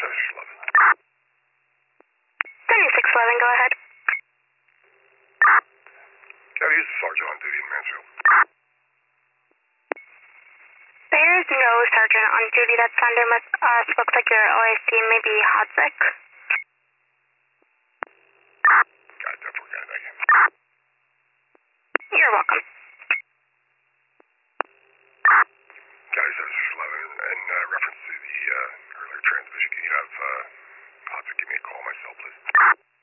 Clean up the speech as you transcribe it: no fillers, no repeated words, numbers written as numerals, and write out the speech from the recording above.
7611, go ahead. County, this is Sergeant on duty in Mansfield. There's no sergeant on duty that's under with us. Looks like your OIC may be Hodzik. Got that for thank you. You're welcome. County 7611, in reference to the earlier transmission, can you have Hodzik give me a call myself, please?